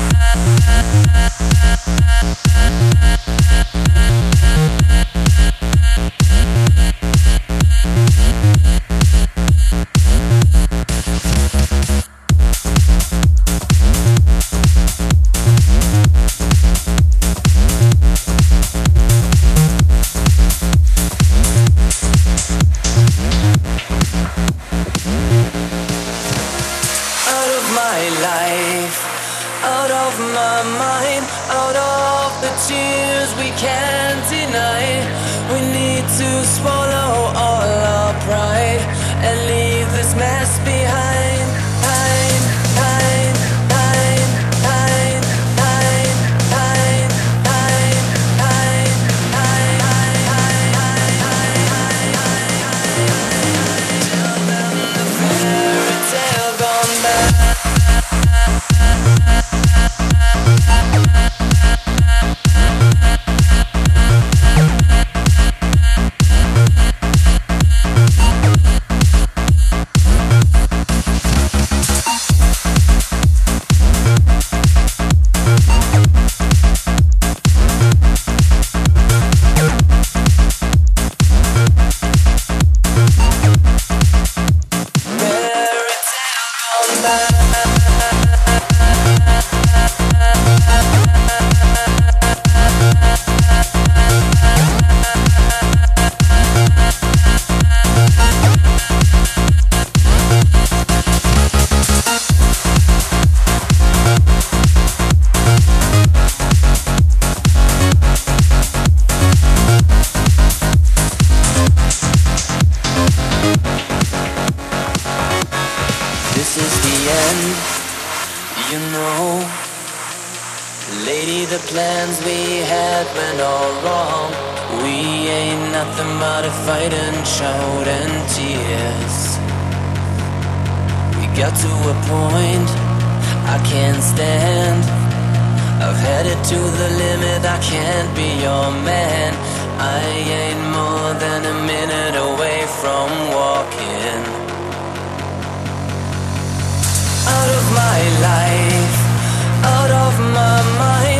Out of my mind, out of the tears we can't deny. We need to swallow all our pride and leave this mess behind. Tell them the fairy tale gone bad. This is the end, you know. Lady, the plans we had went all wrong. We ain't nothing but a fight and shout and tears. We got to a point I can't stand. I've had it to the limit, I can't be your man. I ain't more than a minute away from walking out of my life, out of my mind.